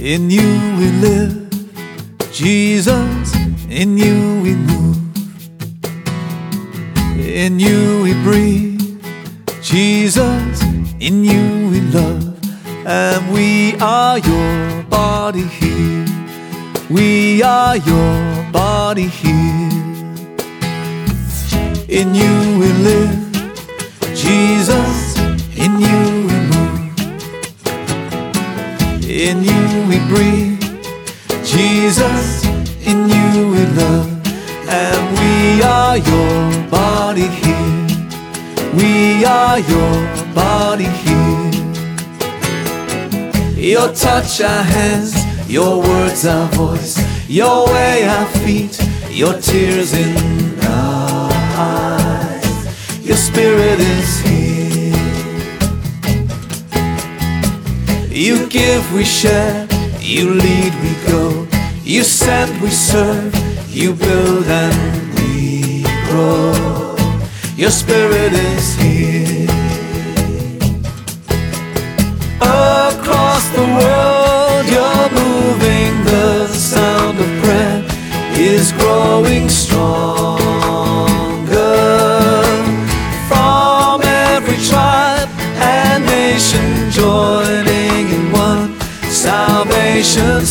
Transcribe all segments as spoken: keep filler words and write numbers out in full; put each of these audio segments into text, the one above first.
In you we live, Jesus, in you we move. In you we breathe, Jesus, in you we love. And we are your body here, we are your body here. In you we live, Jesus, in you we move. In you we breathe, Jesus, in you we love. And we are your body here, we are your body here. Your touch our hands, your words our voice, your way our feet, your tears in our eyes. Your spirit is here. You give, we share, you lead, we go. You send, we serve, you build and we grow. Your spirit is here. Across the world you're moving, the sound of prayer is growing stronger. From every tribe and nation joining in one salvation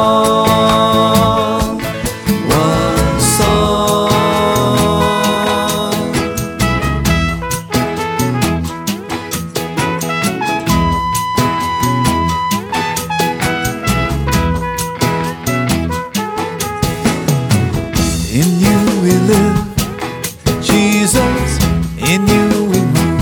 song, one song. In you we live, Jesus, in you we move.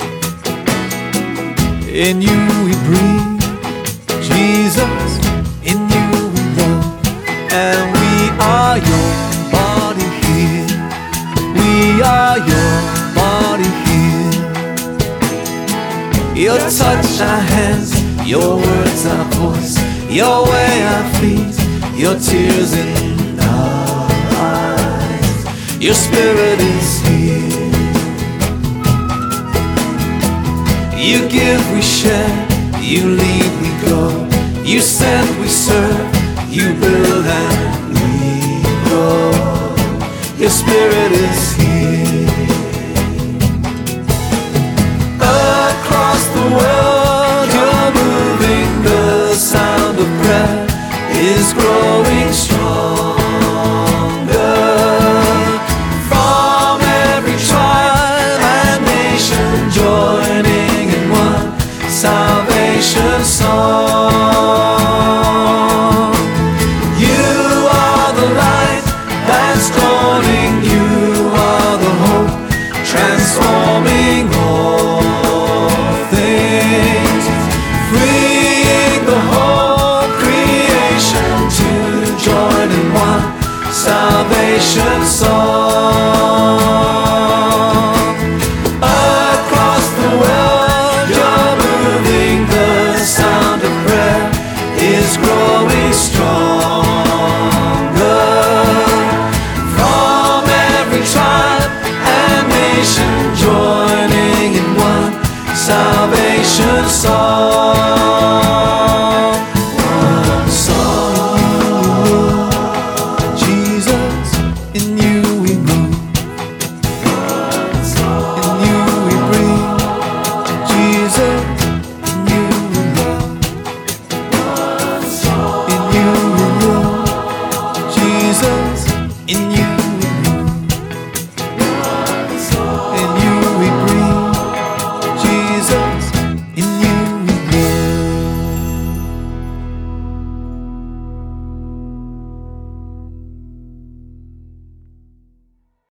In you we breathe, Jesus, in you we love. And we are your body here, we are your body here. Your touch our hands, your words our voice, your way our feet, your tears in our eyes. Your spirit is here. You give, we share, you lead, we go. You send, we serve, you build and we grow. Your spirit is here.